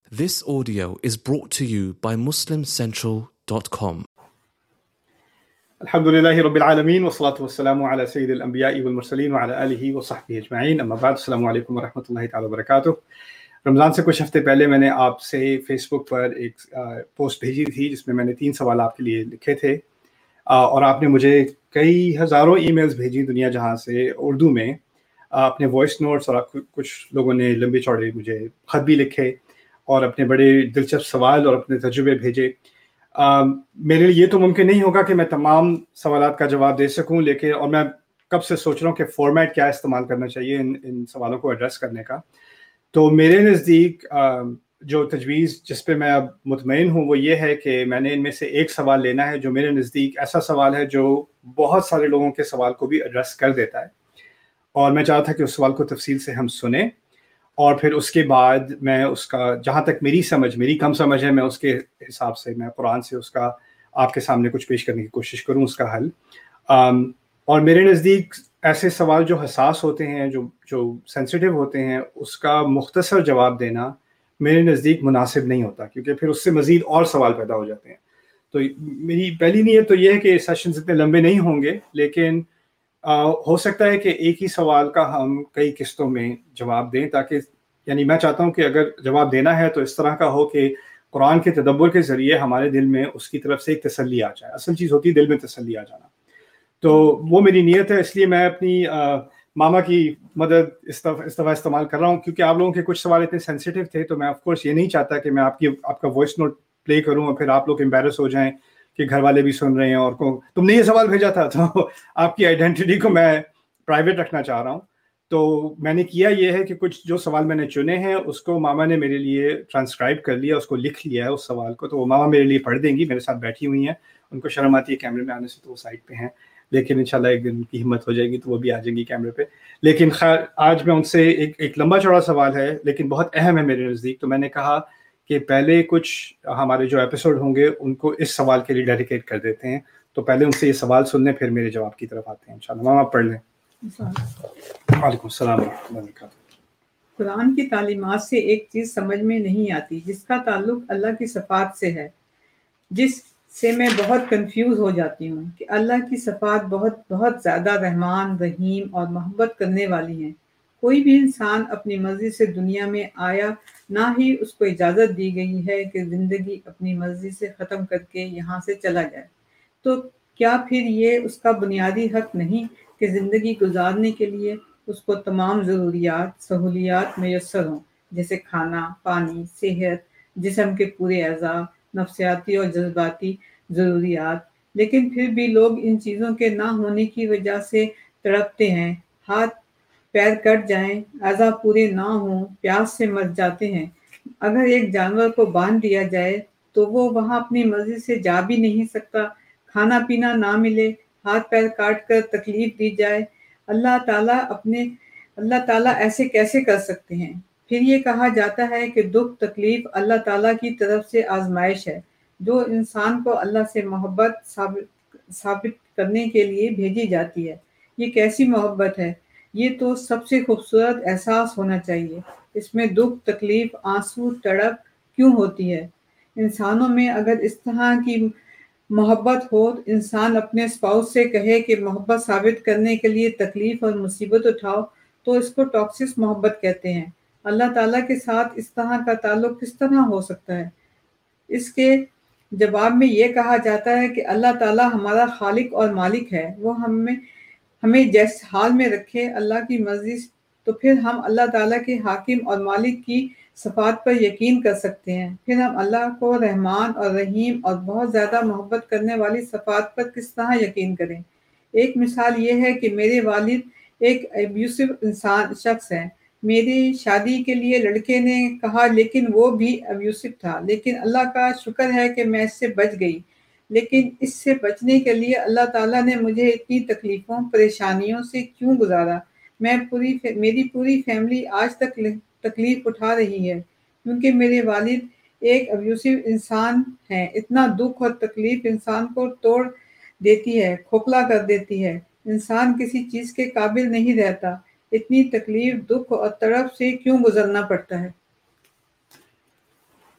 This audio is brought to you by MuslimCentral.com. الحمدللہ رب العالمین والصلاة والسلام علی سید الانبیاء والمرسلین وعلی آلہ وصحبہ اجمعین، اما بعد، السلام علیکم ورحمۃ اللہ تعالی وبرکاتہ۔ رمضان سے کچھ ہفتے پہلے میں نے آپ سے فیس بک پر ایک پوسٹ بھیجی تھی جس میں نے 3 سوال آپ کے لیے لکھے تھے، اور آپ نے مجھے کئی ہزاروں ای میلز بھیجی دنیا جہاں سے اردو میں، اپنے وائس نوٹس، اور کچھ لوگوں نے لمبے چوڑے مجھے خط بھی لکھے اور اپنے بڑے دلچسپ سوال اور اپنے تجربے بھیجے۔ میرے لیے یہ تو ممکن نہیں ہوگا کہ میں تمام سوالات کا جواب دے سکوں، لیکن اور میں کب سے سوچ رہا ہوں کہ فارمیٹ کیا استعمال کرنا چاہیے ان سوالوں کو ایڈریس کرنے کا۔ تو میرے نزدیک جو تجویز جس پہ میں اب مطمئن ہوں وہ یہ ہے کہ میں نے ان میں سے ایک سوال لینا ہے جو میرے نزدیک ایسا سوال ہے جو بہت سارے لوگوں کے سوال کو بھی ایڈریس کر دیتا ہے، اور میں چاہتا تھا کہ اس سوال کو تفصیل سے ہم سنیں، اور پھر اس کے بعد میں اس کا، جہاں تک میری کم سمجھ ہے، میں اس کے حساب سے میں قرآن سے اس کا آپ کے سامنے کچھ پیش کرنے کی کوشش کروں، اس کا حل۔ اور میرے نزدیک ایسے سوال جو حساس ہوتے ہیں، جو سینسیٹیو ہوتے ہیں، اس کا مختصر جواب دینا میرے نزدیک مناسب نہیں ہوتا، کیونکہ پھر اس سے مزید اور سوال پیدا ہو جاتے ہیں۔ تو میری پہلی نیت تو یہ ہے کہ سیشنز اتنے لمبے نہیں ہوں گے، لیکن ہو سکتا ہے کہ ایک ہی سوال کا ہم کئی قسطوں میں جواب دیں، تاکہ یعنی میں چاہتا ہوں کہ اگر جواب دینا ہے تو اس طرح کا ہو کہ قرآن کے تدبر کے ذریعے ہمارے دل میں اس کی طرف سے ایک تسلی آ جائے۔ اصل چیز ہوتی ہے دل میں تسلی آ جانا، تو وہ میری نیت ہے۔ اس لیے میں اپنی ماما کی مدد اس دفعہ استعمال کر رہا ہوں، کیونکہ آپ لوگوں کے کچھ سوال اتنے سینسیٹیو تھے، تو میں آف کورس یہ نہیں چاہتا کہ میں آپ کا وائس نوٹ پلے کروں اور پھر آپ لوگ امبیرس ہو جائیں کہ گھر والے بھی سن رہے ہیں اور تم نے یہ سوال بھیجا تھا، تو آپ کی آئیڈینٹی کو میں پرائیویٹ رکھنا چاہ رہا ہوں۔ تو میں نے کیا یہ ہے کہ کچھ جو سوال میں نے چنے ہیں اس کو ماما نے میرے لیے ٹرانسکرائب کر لیا، اس کو لکھ لیا ہے اس سوال کو، تو وہ ماما میرے لیے پڑھ دیں گی، میرے ساتھ بیٹھی ہوئی ہیں، ان کو شرم آتی ہے کیمرے میں آنے سے تو وہ سائڈ پہ ہیں، لیکن انشاءاللہ ایک دن ان کی ہمت ہو جائے گی تو وہ بھی آ جائیں گی کیمرے پہ۔ لیکن خیر، آج میں ان سے ایک لمبا چوڑا سوال ہے لیکن بہت اہم ہے میرے نزدیک، تو میں نے کہا کہ پہلے کچھ ہمارے جو ایپیسوڈ ہوں گے ان کو اس سوال کے لیے ڈیڈیکیٹ کر دیتے ہیں، تو پہلے ان سے یہ سوال سن لیں پھر میرے جواب کی طرف آتے ہیں انشاءاللہ۔ ماما پڑھ لیں۔ وعلیکم السلام ورحمۃ اللہ وبرکاتہ۔ قرآن کی تعلیمات سے ایک چیز سمجھ میں نہیں آتی جس کا تعلق اللہ کی صفات سے ہے، جس سے میں بہت کنفیوز ہو جاتی ہوں کہ اللہ کی صفات بہت بہت زیادہ رحمان، رحیم اور محبت کرنے والی ہیں۔ کوئی بھی انسان اپنی مرضی سے دنیا میں آیا، نہ ہی اس کو اجازت دی گئی ہے کہ زندگی اپنی مرضی سے ختم کر کے یہاں سے چلا جائے۔ تو کیا پھر یہ اس کا بنیادی حق نہیں کہ زندگی گزارنے کے لیے اس کو تمام ضروریات، سہولیات میسر ہوں، جیسے کھانا، پانی، صحت، جسم کے پورے اعضاء، نفسیاتی اور جذباتی ضروریات؟ لیکن پھر بھی لوگ ان چیزوں کے نہ ہونے کی وجہ سے تڑپتے ہیں، ہاتھ پیر کٹ جائیں، اعضاء پورے نہ ہوں، پیاس سے مر جاتے ہیں۔ اگر ایک جانور کو باندھ دیا جائے تو وہ وہاں اپنی مرضی سے جا بھی نہیں سکتا، کھانا پینا نہ ملے، ہاتھ پیر کاٹ کر تکلیف دی جائے، اللہ تعالیٰ ایسے کیسے کر سکتے ہیں؟ پھر یہ کہا جاتا ہے کہ دکھ تکلیف اللہ تعالیٰ کی طرف سے آزمائش ہے جو انسان کو اللہ سے محبت ثابت کرنے کے لیے بھیجی جاتی ہے۔ یہ کیسی محبت ہے؟ یہ تو سب سے خوبصورت احساس ہونا چاہیے۔ اس میں دکھ تکلیف، آنسو، تڑپ کیوں ہوتی ہے؟ انسانوں میں اگر اس طرح کی محبت ہو، انسان اپنے اسپاؤس سے کہے کہ محبت ثابت کرنے کے لیے تکلیف اور مصیبت اٹھاؤ، تو اس کو ٹاکسک محبت کہتے ہیں۔ اللہ تعالیٰ کے ساتھ اس طرح کا تعلق کس طرح ہو سکتا ہے؟ اس کے جواب میں یہ کہا جاتا ہے کہ اللہ تعالیٰ ہمارا خالق اور مالک ہے، وہ ہمیں جس حال میں رکھے اللہ کی مرضی، تو پھر ہم اللہ تعالیٰ کے حاکم اور مالک کی صفات پر یقین کر سکتے ہیں۔ پھر ہم اللہ کو رحمان اور رحیم اور بہت زیادہ محبت کرنے والی صفات پر کس طرح یقین کریں؟ ایک مثال یہ ہے کہ میرے والد ایک ابیوسو شخص ہیں۔ میری شادی کے لیے لڑکے نے کہا لیکن وہ بھی ابیوسو تھا، لیکن اللہ کا شکر ہے کہ میں اس سے بچ گئی۔ لیکن اس سے بچنے کے لیے اللہ تعالیٰ نے مجھے اتنی تکلیفوں، پریشانیوں سے کیوں گزارا؟ میری پوری فیملی آج تک تکلیف اٹھا رہی ہے کیونکہ میرے والد ایک ابیوسو انسان ہیں۔ اتنا دکھ اور تکلیف انسان کو توڑ دیتی ہے، کھوکھلا کر دیتی ہے، انسان کسی چیز کے قابل نہیں رہتا۔ اتنی تکلیف، دکھ اور تڑپ سے کیوں گزرنا پڑتا ہے؟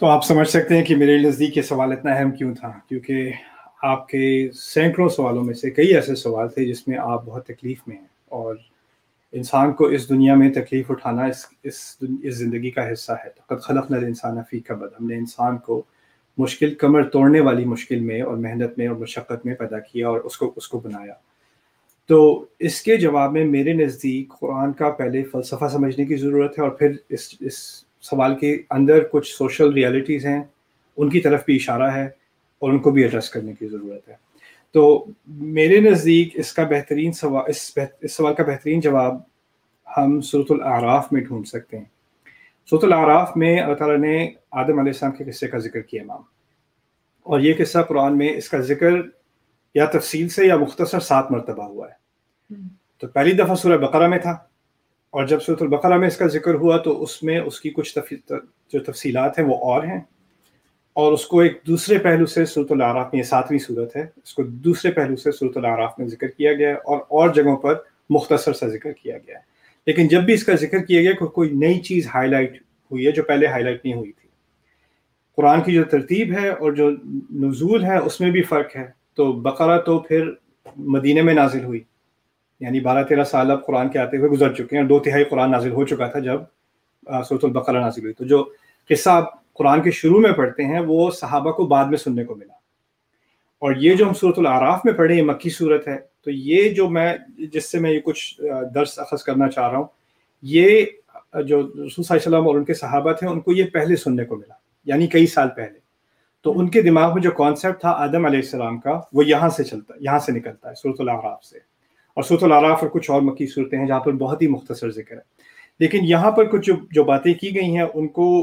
تو آپ سمجھ سکتے ہیں کہ میرے نزدیک یہ سوال اتنا اہم کیوں تھا، کیونکہ آپ کے سینکڑوں سوالوں میں سے کئی ایسے سوال تھے جس میں آپ بہت تکلیف میں ہیں، اور انسان کو اس دنیا میں تکلیف اٹھانا اس زندگی کا حصہ ہے۔ لقد خلقنا الانسان فی کبد، ہم نے انسان کو مشکل، کمر توڑنے والی مشکل میں اور محنت میں اور مشقت میں پیدا کیا اور اس کو بنایا۔ تو اس کے جواب میں میرے نزدیک قرآن کا پہلے فلسفہ سمجھنے کی ضرورت ہے، اور پھر اس سوال کے اندر کچھ سوشل ریالٹیز ہیں ان کی طرف بھی اشارہ ہے اور ان کو بھی ایڈریس کرنے کی ضرورت ہے۔ تو میرے نزدیک اس کا بہترین سوال، اس سوال کا بہترین جواب ہم سورۃ الاعراف میں ڈھونڈ سکتے ہیں۔ سورۃ الاعراف میں اللہ تعالیٰ نے آدم علیہ السلام کے قصے کا ذکر کیا امام، اور یہ قصہ قرآن میں اس کا ذکر یا تفصیل سے یا مختصر 7 مرتبہ ہوا ہے۔ تو پہلی دفعہ سورہ بقرہ میں تھا، اور جب سورۃ البقرہ میں اس کا ذکر ہوا تو اس میں اس کی کچھ جو تفصیلات ہیں وہ اور ہیں، اور اس کو ایک دوسرے پہلو سے سورۃ الاعراف میں، یہ 7ویں سورت ہے، اس کو دوسرے پہلو سے سورۃ الاعراف میں ذکر کیا گیا ہے، اور جگہوں پر مختصر سا ذکر کیا گیا ہے۔ لیکن جب بھی اس کا ذکر کیا گیا کوئی نئی چیز ہائی لائٹ ہوئی ہے جو پہلے ہائی لائٹ نہیں ہوئی تھی۔ قرآن کی جو ترتیب ہے اور جو نزول ہے اس میں بھی فرق ہے۔ تو بقرہ تو پھر مدینہ میں نازل ہوئی، یعنی 12-13 سال اب قرآن کے آتے ہوئے گزر چکے ہیں، اور 2/3 قرآن نازل ہو چکا تھا جب سورۃ البقرہ نازل ہوئی۔ تو جو قصہ آپ قرآن کے شروع میں پڑھتے ہیں وہ صحابہ کو بعد میں سننے کو ملا، اور یہ جو ہم سورۃ الاعراف میں پڑھیں یہ مکی صورت ہے۔ تو یہ جو جس سے میں یہ کچھ درس اخذ کرنا چاہ رہا ہوں، یہ جو رسول صلی اللہ علیہ وسلم اور ان کے صحابہ تھے ان کو یہ پہلے سننے کو ملا، یعنی کئی سال پہلے۔ تو ان کے دماغ میں جو کانسیپٹ تھا آدم علیہ السلام کا وہ یہاں سے نکلتا ہے، سورۃ الاعراف سے، اور سورۃ الاعراف اور کچھ اور مکی صورتیں ہیں جہاں پر بہت ہی مختصر ذکر ہے۔ لیکن یہاں پر کچھ جو باتیں کی گئی ہیں ان کو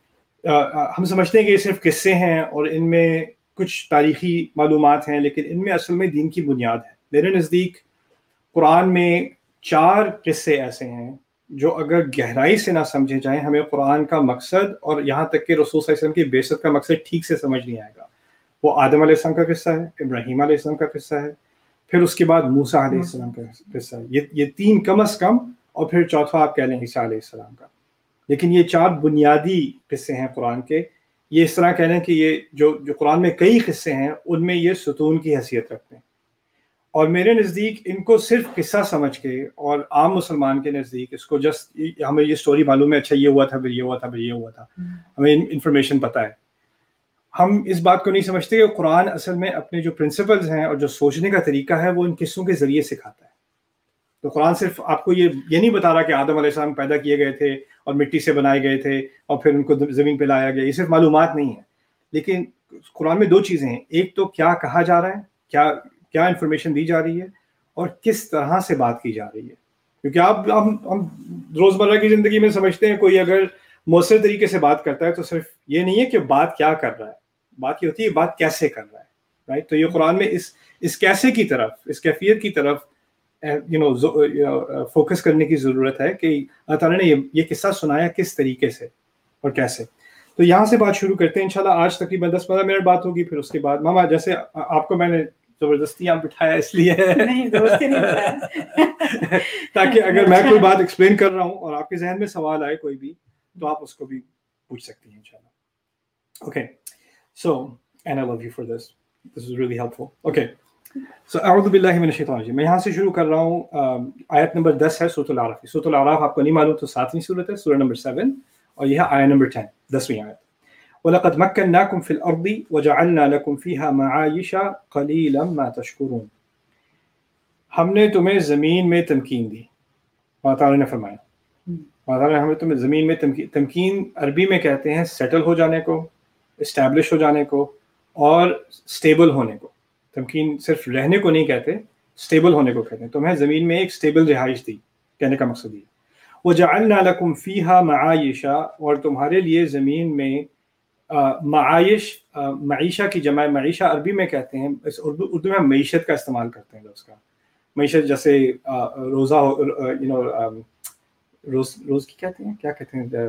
ہم سمجھتے ہیں کہ یہ صرف قصے ہیں اور ان میں کچھ تاریخی معلومات ہیں، لیکن ان میں اصل میں دین کی بنیاد ہے۔ میرے نزدیک قرآن میں 4 قصے ایسے ہیں جو اگر گہرائی سے نہ سمجھے جائیں ہمیں قرآن کا مقصد اور یہاں تک کہ رسول صلی اللہ علیہ وسلم کی بعثت کا مقصد ٹھیک سے سمجھ نہیں آئے گا۔ وہ آدم علیہ السلام کا قصہ ہے، ابراہیم علیہ السلام کا قصہ ہے، پھر اس کے بعد موسیٰ علیہ السلام کا قصہ ہے، یہ 3 کم از کم، اور پھر چوتھا آپ کہہ لیں عیسیٰ علیہ السلام کا۔ لیکن یہ 4 بنیادی قصے ہیں قرآن کے۔ یہ اس طرح کہہ لیں کہ یہ جو قرآن میں کئی قصے ہیں ان میں یہ ستون کی حیثیت رکھتے ہیں، اور میرے نزدیک ان کو صرف قصہ سمجھ کے، اور عام مسلمان کے نزدیک اس کو جسٹ ہمیں یہ سٹوری معلوم ہے، اچھا یہ ہوا تھا، پھر یہ ہوا تھا، پھر یہ ہوا تھا، ہمیں انفارمیشن پتہ ہے۔ ہم اس بات کو نہیں سمجھتے کہ قرآن اصل میں اپنے جو پرنسپلز ہیں اور جو سوچنے کا طریقہ ہے وہ ان قصوں کے ذریعے سکھاتا ہے۔ تو قرآن صرف آپ کو یہ نہیں بتا رہا کہ آدم علیہ السلام پیدا کیے گئے تھے اور مٹی سے بنائے گئے تھے اور پھر ان کو زمین پہ لایا گیا، یہ صرف معلومات نہیں ہے۔ لیکن قرآن میں 2 چیزیں ہیں، ایک تو کیا کہا جا رہا ہے، کیا انفارمیشن دی جا رہی ہے، اور کس طرح سے بات کی جا رہی ہے۔ کیونکہ ہم روزمرہ کی زندگی میں سمجھتے ہیں کوئی اگر مؤثر طریقے سے بات کرتا ہے تو صرف یہ نہیں ہے کہ بات کیا کر رہا ہے، بات یہ ہوتی ہے بات کیسے کر رہا ہے، رائٹ؟ تو یہ قرآن میں اس کیسے کی طرف، اس کیفیت کی طرف فوکس کرنے کی ضرورت ہے کہ اللہ تعالیٰ نے یہ قصہ سنایا کس طریقے سے اور کیسے۔ تو یہاں سے بات شروع کرتے ہیں انشاءاللہ۔ آج تقریباً 10-15 منٹ بات ہوگی، پھر اس کے بعد ماما جیسے آپ کو میں نے زبردستی یہاں بٹھایا اس لیے تاکہ اگر میں کوئی بات ایکسپلین کر رہا ہوں اور آپ کے ذہن میں سوال آئے کوئی بھی تو آپ اس کو بھی پوچھ سکتی ہیں انشاءاللہ۔ Okay, so and I love you for this is really helpful. Okay, so اعوذ باللہ من الشیطان الرجیم، میں یہاں سے شروع کر رہا ہوں۔ آیت نمبر 10 ہے سورۃ الاعراف کی۔ سورۃ الاعراف آپ کو نہیں معلوم تو 7ویں سورت ہے، سورہ نمبر 7، اور یہ ہے آیت نمبر 10، 10ویں آیت۔ وَلَقَدْ مَكَّنَّاكُمْ فِي الْأَرْضِ وَجَعَلْنَا لَكُمْ فِيهَا مَعَايِشَ قَلِيلًا مَا تَشْكُرُونَ، ہم نے تمہیں زمین میں تمکین دی، اللہ تعالیٰ نے فرمایا، اللہ تعالیٰ نے ہمیں تمہیں زمین میں تمکین عربی میں کہتے ہیں سیٹل ہو جانے کو، اسٹیبلش ہو جانے کو، اور اسٹیبل ہونے کو۔ تمکین صرف رہنے کو نہیں کہتے، اسٹیبل ہونے کو کہتے ہیں۔ تمہیں زمین میں ایک اسٹیبل رہائش دی، کہنے کا مقصد یہ۔ وَجَعَلْنَا لَكُمْ فِيهَا مَعَايِشَ، اور تمہارے لیے زمین میں معائش، معیشہ کی جمع معیشہ عربی میں کہتے ہیں، اردو میں معیشت کا استعمال کرتے ہیں لفظ کا۔ معیشت جیسے روزہ، روز کی کہتے ہیں، کیا کہتے ہیں،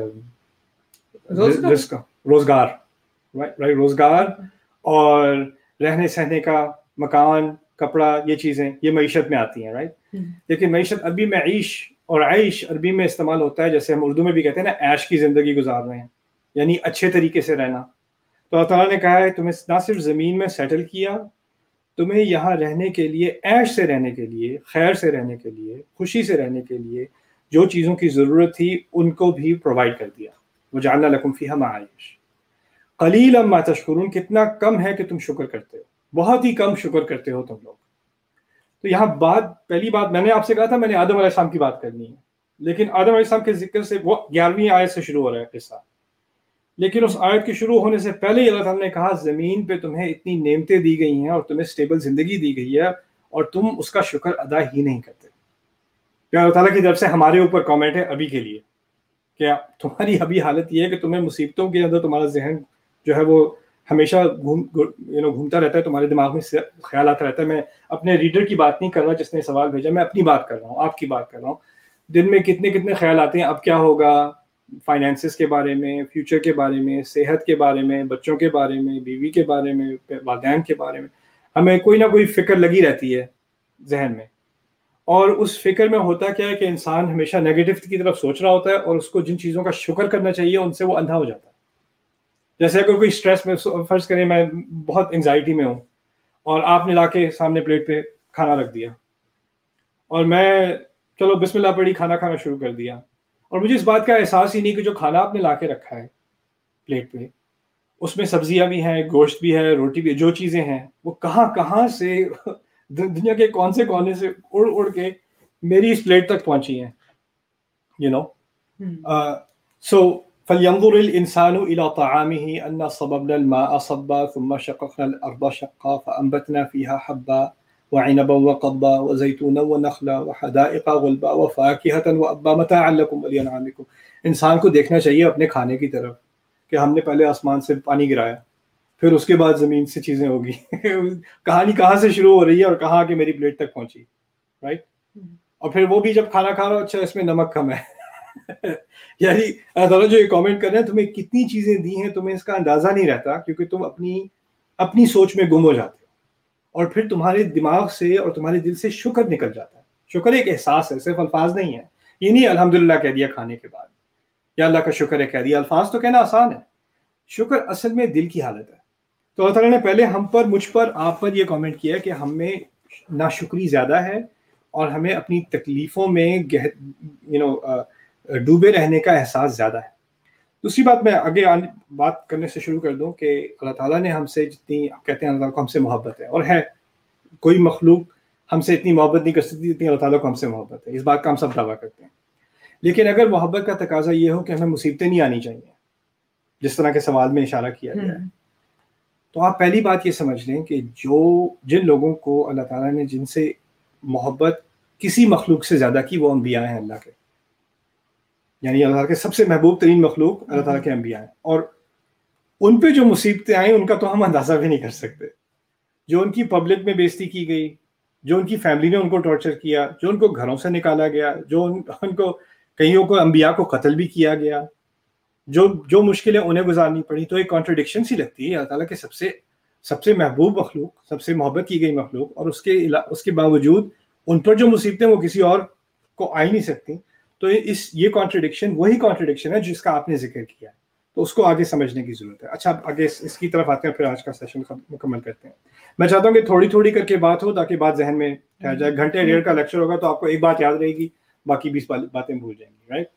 روزگار، رائٹ، روزگار اور رہنے سہنے کا مکان، کپڑا، یہ چیزیں یہ معیشت میں آتی ہیں، رائٹ۔ لیکن معیشت عربی میں عیش اور عیش عربی میں استعمال ہوتا ہے، جیسے ہم اردو میں بھی کہتے ہیں نا عیش کی زندگی گزار رہے ہیں، یعنی اچھے طریقے سے رہنا. تو اللہ تعالیٰ نے کہا ہے تمہیں نہ صرف زمین میں سیٹل کیا, تمہیں یہاں رہنے کے لیے, عیش سے رہنے کے لیے, خیر سے رہنے کے لیے, خوشی سے رہنے کے لیے جو چیزوں کی ضرورت تھی ان کو بھی پرووائڈ کر دیا. وجعلنا لکم فیہا معائش قلیلا ما تشکرون, کتنا کم ہے کہ تم شکر کرتے ہو, بہت ہی کم شکر کرتے ہو تم لوگ. تو یہاں پہلی بات میں نے آپ سے کہا تھا میں نے آدم علیہ السلام کی بات کرنی ہے, لیکن آدم علیہ السلام کے ذکر سے وہ 11ویں آیت سے شروع ہو رہا ہے قصہ. لیکن اس آیت کے شروع ہونے سے پہلے اللہ تعالیٰ نے کہا زمین پہ تمہیں اتنی نعمتیں دی گئی ہیں اور تمہیں سٹیبل زندگی دی گئی ہے اور تم اس کا شکر ادا ہی نہیں کرتے. کہ اللہ تعالیٰ کی طرف سے ہمارے اوپر کامنٹ ہے ابھی کے لیے کہ تمہاری ابھی حالت یہ ہے کہ تمہیں مصیبتوں کے اندر تمہارا ذہن جو ہے وہ ہمیشہ گھومتا رہتا ہے, تمہارے دماغ میں خیال آتا رہتا ہے. میں اپنے ریڈر کی بات نہیں کر رہا جس نے سوال بھیجا, میں اپنی بات کر رہا ہوں, آپ کی بات کر رہا ہوں. دن میں کتنے خیال آتے ہیں, اب کیا ہوگا, فائنینسز کے بارے میں, فیوچر کے بارے میں, صحت کے بارے میں, بچوں کے بارے میں, بیوی کے بارے میں, والدین کے بارے میں. ہمیں کوئی نہ کوئی فکر لگی رہتی ہے ذہن میں, اور اس فکر میں ہوتا کیا ہے کہ انسان ہمیشہ نیگیٹو کی طرف سوچ رہا ہوتا ہے اور اس کو جن چیزوں کا شکر کرنا چاہیے ان سے وہ اندھا ہو جاتا ہے. جیسے اگر کوئی اسٹریس میں, فرض کریں میں بہت انگزائٹی میں ہوں اور آپ نے لا کے سامنے پلیٹ پہ کھانا رکھ دیا اور میں چلو بسم اللہ پڑھی کھانا کھانا شروع کر دیا, اور مجھے اس بات کا احساس ہی نہیں کہ جو کھانا آپ نے لا کے رکھا ہے پلیٹ پہ اس میں سبزیاں بھی ہیں, گوشت بھی ہے, روٹی بھی ہے, جو چیزیں ہیں وہ کہاں سے دنیا کے کون سے کونے سے اڑ کے میری اس پلیٹ تک پہنچی ہیں. سو فَلْيَنْظُرِ الْإِنسَانُ إِلَىٰ طَعَامِهِ أَنَّا صَبَبْنَا الْمَاءَ صَبًّا ثُمَّ شَقَقْنَا الْأَرْضَ شَقًّا فَأَنبَتْنَا فِيهَا حَبًّا وَعِنَبًا وَقَضْبًا وَزَيْتُونًا وَنَخْلًا وَحَدَائِقَ غُلْبًا وَفَاكِهَةً وَأَبًّا مَتَاعًا لَكُمْ وَلِأَنْعَامِكُمْ. انسان کو دیکھنا چاہیے اپنے کھانے کی طرف کہ ہم نے پہلے آسمان سے پانی گرایا, پھر اس کے بعد زمین سے چیزیں ہوگی. کہانی کہاں سے شروع ہو رہی ہے اور کہاں کے میری پلیٹ تک پہنچی, رائٹ. اور پھر وہ بھی جب کھانا کھا رہا ہو, اچھا اس میں نمک کم ہے. یعنی اللہ تعالیٰ جو یہ کامنٹ کر رہے ہیں تمہیں کتنی چیزیں دی ہیں تمہیں اس کا اندازہ نہیں رہتا, کیونکہ تم اپنی سوچ میں گم ہو جاتے ہو اور پھر تمہارے دماغ سے اور تمہارے دل سے شکر نکل جاتا ہے. شکر ایک احساس ہے, صرف الفاظ نہیں ہے. یہ نہیں الحمدللہ کہہ دیا کھانے کے بعد یا اللہ کا شکر ہے کہہ دیا, الفاظ تو کہنا آسان ہے, شکر اصل میں دل کی حالت ہے. تو اللہ تعالیٰ نے پہلے ہم پر, مجھ پر, آپ پر یہ کامنٹ کیا کہ ہم میں ناشکری زیادہ ہے اور ہمیں اپنی تکلیفوں میں ڈوبے رہنے کا احساس زیادہ ہے. دوسری بات میں آگے بات کرنے سے شروع کر دوں کہ اللہ تعالیٰ نے ہم سے جتنی, کہتے ہیں اللہ تعالیٰ کو ہم سے محبت ہے, اور ہے کوئی مخلوق ہم سے اتنی محبت نہیں کر سکتی جتنی اللہ تعالیٰ کو ہم سے محبت ہے. اس بات کا ہم سب دعویٰ کرتے ہیں. لیکن اگر محبت کا تقاضا یہ ہو کہ ہمیں مصیبتیں نہیں آنی چاہیے, جس طرح کے سوال میں اشارہ کیا گیا ہے, تو آپ پہلی بات یہ سمجھ لیں کہ جن لوگوں کو اللہ تعالیٰ نے جن سے محبت کسی مخلوق سے زیادہ کی وہ انبیاء ہیں اللہ کے. یعنی اللہ تعالیٰ کے سب سے محبوب ترین مخلوق اللہ تعالیٰ کے انبیاء ہیں, اور ان پہ جو مصیبتیں آئیں ان کا تو ہم اندازہ بھی نہیں کر سکتے. جو ان کی پبلک میں بے عزتی کی گئی, جو ان کی فیملی نے ان کو ٹارچر کیا, جو ان کو گھروں سے نکالا گیا, جو ان کو کئیوں کو انبیاء کو قتل بھی کیا گیا, جو مشکلیں انہیں گزارنی پڑی, تو ایک کانٹرڈکشن سی لگتی ہے. اللہ تعالیٰ کے سب سے محبوب مخلوق, سب سے محبت کی گئی مخلوق, اور اس کے باوجود ان پر جو مصیبتیں وہ کسی اور کو آ ہی نہیں سکتی. تو یہ کانٹرڈکشن وہی کانٹرڈکشن ہے جس کا آپ نے ذکر کیا ہے, تو اس کو آگے سمجھنے کی ضرورت ہے. اچھا آگے اس کی طرف آتے ہیں, پھر آج کا سیشن مکمل کرتے ہیں. میں چاہتا ہوں کہ تھوڑی تھوڑی کر کے بات ہو تاکہ بات ذہن میں ٹھہر جائے. گھنٹے ڈیڑھ کا لیکچر ہوگا تو آپ کو ایک بات یاد رہے گی, باقی 20 باتیں بھول جائیں گی, رائٹ.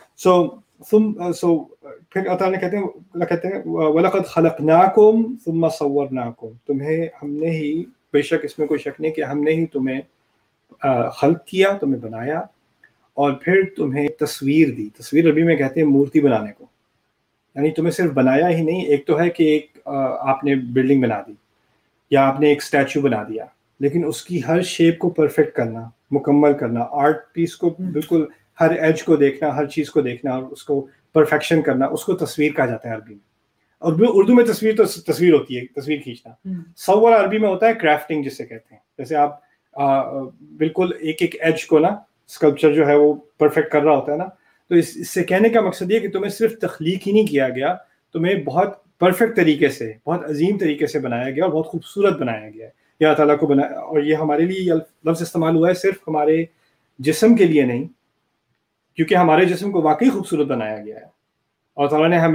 سو پھر اللہ تعالیٰ کہتے ہیں وَلَقَدْ خَلَقْنَاكُمْ ثُمَّ صَوَّرْنَاكُمْ, تمہیں ہم نے ہی, بے شک اس میں کوئی شک نہیں کہ ہم نے ہی تمہیں خلق کیا, تمہیں بنایا, اور پھر تمہیں تصویر دی. تصویر عربی میں کہتے ہیں مورتی بنانے کو, یعنی تمہیں صرف بنایا ہی نہیں. ایک تو ہے کہ ایک آپ نے بلڈنگ بنا دی یا آپ نے ایک اسٹیچو بنا دیا, لیکن اس کی ہر شیپ کو پرفیکٹ کرنا, مکمل کرنا, آرٹ پیس کو بالکل ہر ایج کو دیکھنا, ہر چیز کو دیکھنا اور اس کو پرفیکشن کرنا, اس کو تصویر کہا جاتا ہے عربی میں. اور اردو میں تصویر تو تصویر ہوتی ہے, تصویر کھینچنا. صور عربی میں ہوتا ہے کرافٹنگ جسے کہتے ہیں. جیسے آپ بالکل ایک ایج کو نا, اسکلپچر جو ہے وہ پرفیکٹ کر رہا ہوتا ہے نا, تو اس سے کہنے کا مقصد یہ کہ تمہیں صرف تخلیق ہی نہیں کیا گیا, تمہیں بہت پرفیکٹ طریقے سے, بہت عظیم طریقے سے بنایا گیا اور بہت خوبصورت بنایا گیا ہے. یہ اللہ تعالیٰ کو بنایا, اور یہ ہمارے لیے یہ لفظ استعمال ہوا ہے صرف ہمارے جسم کے لیے نہیں, کیونکہ ہمارے جسم کو واقعی خوبصورت بنایا گیا ہے. اور تعالیٰ نے ہمیں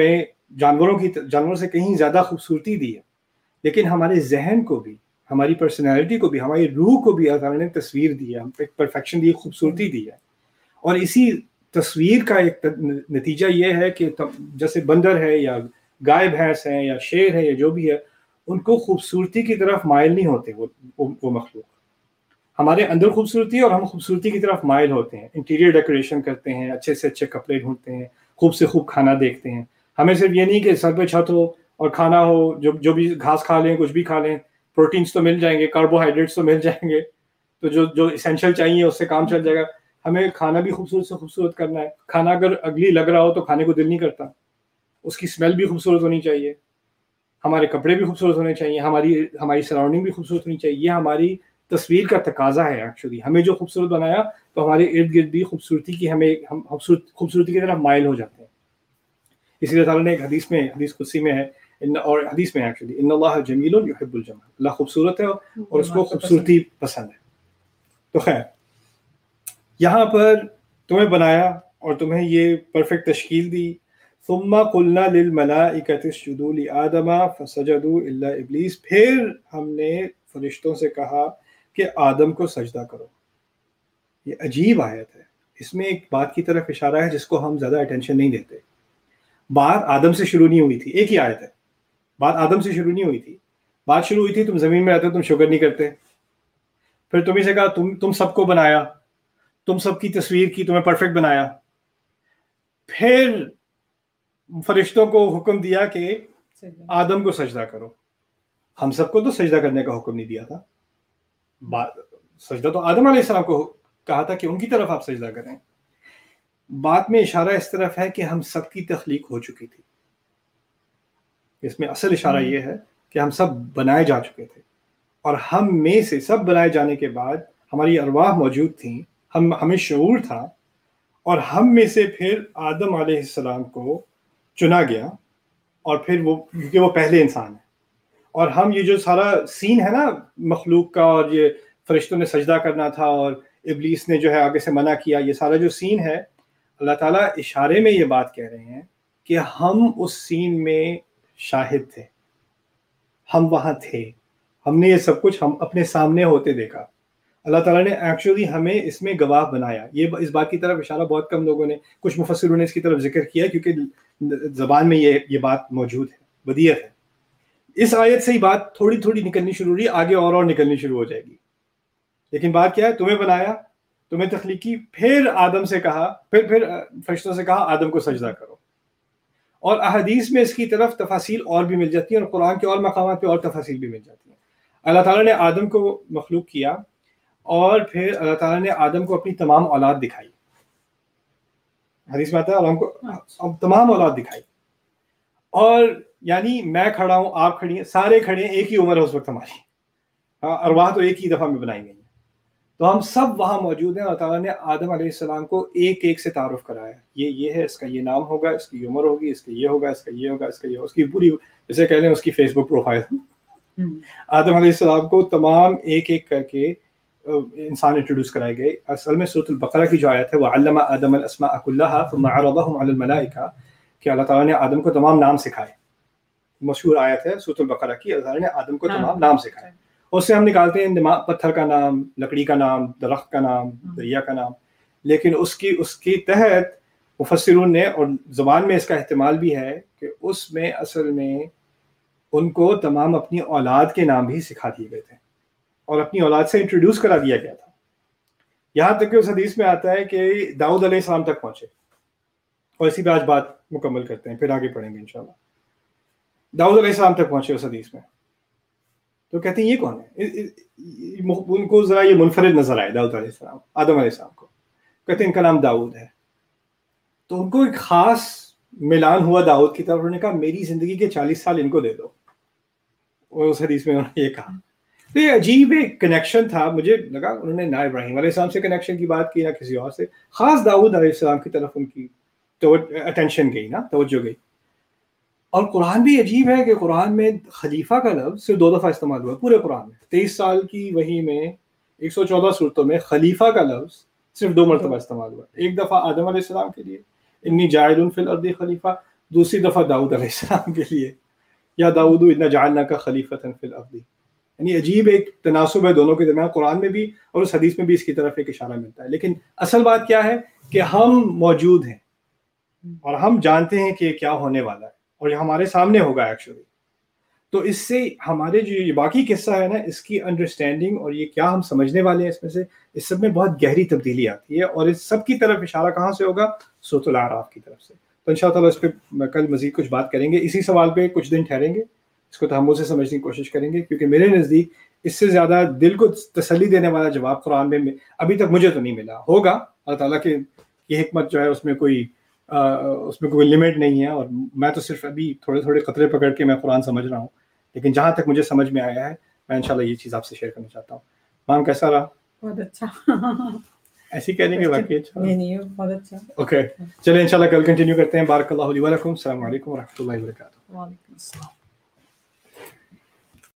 جانوروں سے کہیں زیادہ خوبصورتی دی ہے، لیکن ہمارے ذہن کو بھی، ہماری پرسنالٹی کو بھی، ہماری روح کو بھی اللہ تعالیٰ نے تصویر دی ہے، ہم پہ پرفیکشن دی ہے، خوبصورتی دی ہے. اور اسی تصویر کا ایک نتیجہ یہ ہے کہ جیسے بندر ہے یا گائے بھینس ہے یا شیر ہے یا جو بھی ہے، ان کو خوبصورتی کی طرف مائل نہیں ہوتے وہ مخلوق. ہمارے اندر خوبصورتی ہے اور ہم خوبصورتی کی طرف مائل ہوتے ہیں، انٹیریئر ڈیکوریشن کرتے ہیں، اچھے سے اچھے کپڑے ڈھونڈتے ہیں، خوب سے خوب کھانا دیکھتے ہیں. ہمیں صرف یہ نہیں کہ سر پہ چھت ہو اور کھانا ہو، جو بھی گھاس کھا لیں، کچھ بھی کھا لیں، پروٹینس تو مل جائیں گے، کاربوہائیڈریٹس تو مل جائیں گے، تو جو اسینشیل چاہیے اس سے کام چل جائے گا. ہمیں کھانا بھی خوبصورت سے خوبصورت کرنا ہے. کھانا اگر اگلی لگ رہا ہو تو کھانے کو دل نہیں کرتا، اس کی اسمیل بھی خوبصورت ہونی چاہیے، ہمارے کپڑے بھی خوبصورت ہونے چاہیے، ہماری سراؤنڈنگ بھی خوبصورت ہونی چاہیے. یہ ہماری تصویر کا تقاضا ہے. ایکچولی ہمیں جو خوبصورت بنایا تو ہمارے ارد گرد بھی خوبصورتی کی ہم خوبصورتی کی طرف مائل ہو جاتے ہیں. اسی لیے تعالیٰ نے ایک حدیث قدسی میں ہے، اور حدیث میں ایکچولی ان اللہ جمیل یحب الجمال، اللہ خوبصورت ہے اور اس کو خوبصورتی پسند ہے. تو خیر، یہاں پر تمہیں بنایا اور تمہیں یہ پرفیکٹ تشکیل دی. ثم قلنا للملائکۃ اسجدوا لآدم فسجدوا الا ابلیس، پھر ہم نے فرشتوں سے کہا کہ آدم کو سجدہ کرو. یہ عجیب آیت ہے، اس میں ایک بات کی طرف اشارہ ہے جس کو ہم زیادہ اٹینشن نہیں دیتے. بات آدم سے شروع نہیں ہوئی تھی، ایک ہی آیت ہے، بات آدم سے شروع نہیں ہوئی تھی. بات شروع ہوئی تھی تم زمین میں رہتے ہو، تم شکر نہیں کرتے. پھر تمہیں سے کہا تم سب کو بنایا، تم سب کی تصویر کی، تمہیں پرفیکٹ بنایا. پھر فرشتوں کو حکم دیا کہ آدم کو سجدہ کرو. ہم سب کو تو سجدہ کرنے کا حکم نہیں دیا تھا، سجدہ تو آدم علیہ السلام کو کہا تھا کہ ان کی طرف آپ سجدہ کریں. بات میں اشارہ اس طرف ہے کہ ہم سب کی تخلیق ہو چکی تھی. اس میں اصل اشارہ یہ ہے کہ ہم سب بنائے جا چکے تھے، اور ہم میں سے سب بنائے جانے کے بعد ہماری ارواح موجود تھیں، ہمیں شعور تھا، اور ہم میں سے پھر آدم علیہ السلام کو چنا گیا. اور پھر وہ کیونکہ وہ پہلے انسان ہیں، اور ہم یہ جو سارا سین ہے نا مخلوق کا، اور یہ فرشتوں نے سجدہ کرنا تھا اور ابلیس نے جو ہے آگے سے منع کیا، یہ سارا جو سین ہے، اللہ تعالیٰ اشارے میں یہ بات کہہ رہے ہیں کہ ہم اس سین میں شاہد تھے، ہم وہاں تھے، ہم نے یہ سب کچھ ہم اپنے سامنے ہوتے دیکھا. اللہ تعالیٰ نے ایکچولی ہمیں اس میں گواہ بنایا. اس بات کی طرف اشارہ بہت کم لوگوں نے، کچھ مفسروں نے اس کی طرف ذکر کیا کیونکہ زبان میں یہ بات موجود ہے، بدیہت ہے. اس آیت سے ہی بات تھوڑی تھوڑی نکلنی شروع ہوئی، آگے اور نکلنی شروع ہو جائے گی. لیکن بات کیا ہے؟ تمہیں بنایا، تمہیں تخلیق کی، پھر آدم سے کہا، پھر فرشتوں سے کہا آدم کو سجدہ کرو. اور احادیث میں اس کی طرف تفاصیل اور بھی مل جاتی ہیں، اور قرآن کے اور مقامات پہ اور تفاصیل بھی مل جاتی ہیں. اللہ تعالیٰ نے آدم کو مخلوق کیا، اور پھر اللہ تعالیٰ نے آدم کو اپنی تمام اولاد دکھائی. حدیث میں آتا ہے آدم کو تمام اولاد دکھائی. اور یعنی میں کھڑا ہوں، آپ کھڑی ہیں، سارے کھڑے ہیں، ایک ہی عمر ہے اس وقت ہماری، ارواح تو ایک ہی دفعہ میں بنائی گئی ہیں، تو ہم سب وہاں موجود ہیں. اللہ تعالیٰ نے آدم علیہ السلام کو ایک ایک سے تعارف کرایا. یہ ہے، اس کا یہ نام ہوگا، اس کی عمر ہوگی، اس کا یہ ہوگا، اس کا یہ ہوگا، اس کا یہ، اس کی پوری جیسے کہہ لیں اس کی فیس بک پروفائل. آدم علیہ السلام کو تمام ایک ایک کر کے انسان انٹروڈیوس کرائے گئے. اصل میں سورۃ البقرہ کی جو آیت ہے وَعَلَّمَ آدَمَ الْأَسْمَاءَ كُلَّهَا ثُمَّ عَرَضَهُمْ عَلَى الْمَلَائِكَةِ، کہ اللہ تعالیٰ نے آدم کو تمام نام سکھائے. مشہور آیت ہے سورۃ البقرہ کی، اللہ تعالیٰ نے آدم کو تمام نام سکھائے. اس سے ہم نکالتے ہیں پتھر کا نام، لکڑی کا نام، درخت کا نام، دریا کا نام، لیکن اس کی تحت مفسرون نے، اور زبان میں اس کا احتمال بھی ہے کہ اس میں اصل میں ان کو تمام اپنی اولاد کے نام بھی سکھا دیے گئے تھے اور اپنی اولاد سے انٹروڈیوس کرا دیا گیا تھا. یہاں تک کہ اس حدیث میں آتا ہے کہ داؤد علیہ السلام تک پہنچے. اور اسی پہ آج بات مکمل کرتے ہیں، پھر آگے پڑھیں گے انشاءاللہ. داؤد علیہ السلام تک پہنچے اس حدیث میں. تو کہتے ہیں یہ کون ہے؟ ان کو ذرا یہ منفرد نظر آئے داؤد علیہ السلام، آدم علیہ السلام کو. کہتے ہیں ان کا نام داؤد ہے. تو ان کو ایک خاص ملان ہوا داؤد کی طرف، انہوں نے کہا میری زندگی کے 40 سال ان کو دے دو. اور اس حدیث میں انہوں نے یہ کہا. تو یہ عجیب ایک کنیکشن تھا. مجھے لگا انہوں نے نہ ابراہیم علیہ السلام سے کنیکشن کی بات کی، نہ کسی اور سے، خاص داؤد علیہ السلام کی طرف ان کی اٹینشن گئی، نا توجہ گئی. اور قرآن بھی عجیب ہے کہ قرآن میں خلیفہ کا لفظ صرف 2 دفعہ استعمال ہوا ہے پورے قرآن میں. 23 سال کی وحی میں 114 صورتوں میں خلیفہ کا لفظ صرف 2 مرتبہ استعمال ہوا. ایک دفعہ آدم علیہ السلام کے لیے انی جاعل فی الارض خلیفہ، دوسری دفعہ داؤد علیہ السلام کے لیے یا داؤد انا جعلناک خلیفۃ فی الارض. یعنی عجیب ایک تناسب ہے دونوں کے درمیان، قرآن میں بھی اور اس حدیث میں بھی اس کی طرف ایک اشارہ ملتا ہے. لیکن اصل بات کیا ہے کہ ہم موجود ہیں اور ہم جانتے ہیں کہ یہ کیا ہونے والا ہے اور یہ ہمارے سامنے ہوگا ایکچولی. تو اس سے ہمارے جو یہ باقی قصہ ہے نا، اس کی انڈرسٹینڈنگ اور یہ کیا ہم سمجھنے والے ہیں اس میں سے، اس سب میں بہت گہری تبدیلی آتی ہے. اور اس سب کی طرف اشارہ کہاں سے ہوگا؟ سورۃ الاعراف کی طرف سے. تو انشاءاللہ اس پہ کل مزید کچھ بات کریں گے. اسی سوال پہ کچھ دن ٹھہریں گے، اس کو تحمل سے سمجھنے کی کوشش کریں گے، کیونکہ میرے نزدیک اس سے زیادہ دل کو تسلی دینے والا جواب قرآن میں ابھی تک مجھے تو نہیں ملا. ہوگا اللہ تعالیٰ کی یہ حکمت جو ہے اس میں کوئی لمٹ نہیں ہے، اور میں تو صرف ابھی تھوڑے تھوڑے قطرے پکڑ کے میں قرآن سمجھ رہا ہوں. لیکن جہاں تک مجھے سمجھ میں آیا ہے میں انشاءاللہ یہ چیز آپ سے شیئر کرنا چاہتا ہوں. مام کیسا رہا؟ بہت اچھا. ایسی کہنے کے باقی اچھا نہیں بہت اچھا. اوکے چلیں انشاءاللہ کل کنٹینیو کرتے ہیں. بارک اللہ لی ولکم. السلام علیکم ورحمۃ اللہ وبرکاتہ. وعلیکم السلام.